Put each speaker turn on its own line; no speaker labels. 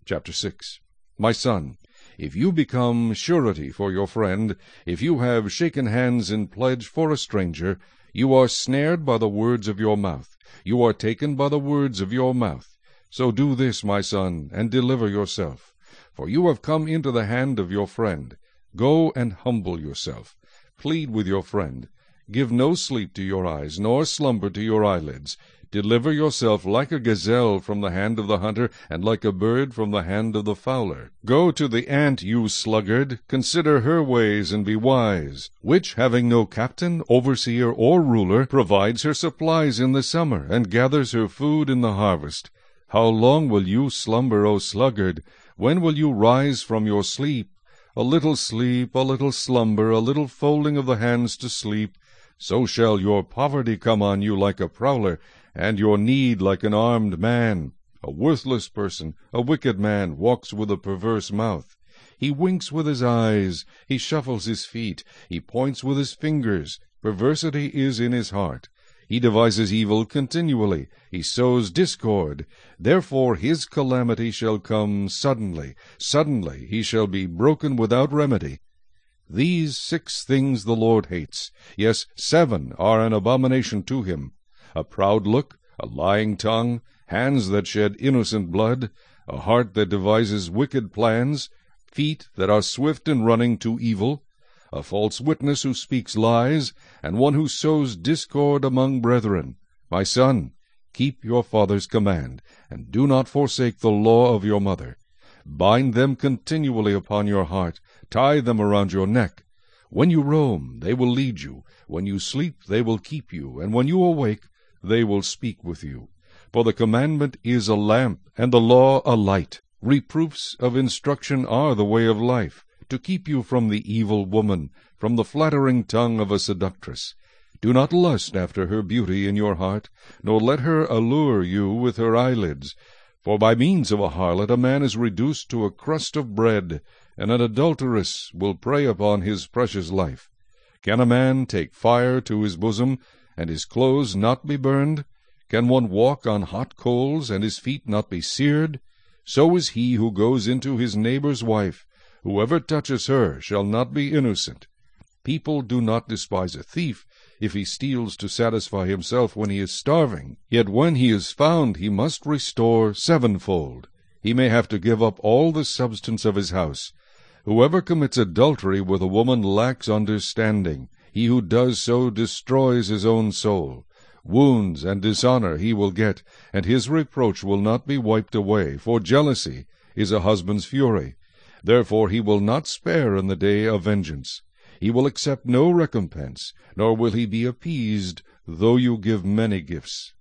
Chapter 6. My son, if you become surety for your friend, if you have shaken hands in pledge for a stranger, you are snared by the words of your mouth, you are taken by the words of your mouth. So do this, my son, and deliver yourself. For you have come into the hand of your friend. Go and humble yourself. Plead with your friend. Give no sleep to your eyes, nor slumber to your eyelids. Deliver yourself like a gazelle from the hand of the hunter, and like a bird from the hand of the fowler. Go to the ant, you sluggard, consider her ways, and be wise, which, having no captain, overseer, or ruler, provides her supplies in the summer, and gathers her food in the harvest. How long will you slumber, O sluggard? When will you rise from your sleep? A little sleep, a little slumber, a little folding of the hands to sleep. So shall your poverty come on you like a prowler, and your need like an armed man. A worthless person, a wicked man, walks with a perverse mouth. He winks with his eyes, he shuffles his feet, he points with his fingers. Perversity is in his heart. He devises evil continually, he sows discord. Therefore his calamity shall come suddenly. Suddenly he shall be broken without remedy. These 6 things the Lord hates. Yes, 7 are an abomination to him: a proud look, a lying tongue, hands that shed innocent blood, a heart that devises wicked plans, feet that are swift in running to evil, a false witness who speaks lies, and one who sows discord among brethren. My son, keep your father's command, and do not forsake the law of your mother. Bind them continually upon your heart, tie them around your neck. When you roam, they will lead you. When you sleep, they will keep you. And when you awake, they will speak with you. For the commandment is a lamp, and the law a light. Reproofs of instruction are the way of life, to keep you from the evil woman, from the flattering tongue of a seductress. Do not lust after her beauty in your heart, nor let her allure you with her eyelids. For by means of a harlot a man is reduced to a crust of bread, and an adulteress will prey upon his precious life. Can a man take fire to his bosom, and his clothes not be burned? Can one walk on hot coals, and his feet not be seared? So is he who goes into his neighbor's wife. Whoever touches her shall not be innocent. People do not despise a thief, if he steals to satisfy himself when he is starving. Yet when he is found, he must restore 7-fold. He may have to give up all the substance of his house. Whoever commits adultery with a woman lacks understanding. He who does so destroys his own soul. Wounds and dishonor he will get, and his reproach will not be wiped away, for jealousy is a husband's fury. Therefore he will not spare in the day of vengeance. He will accept no recompense, nor will he be appeased, though you give many gifts.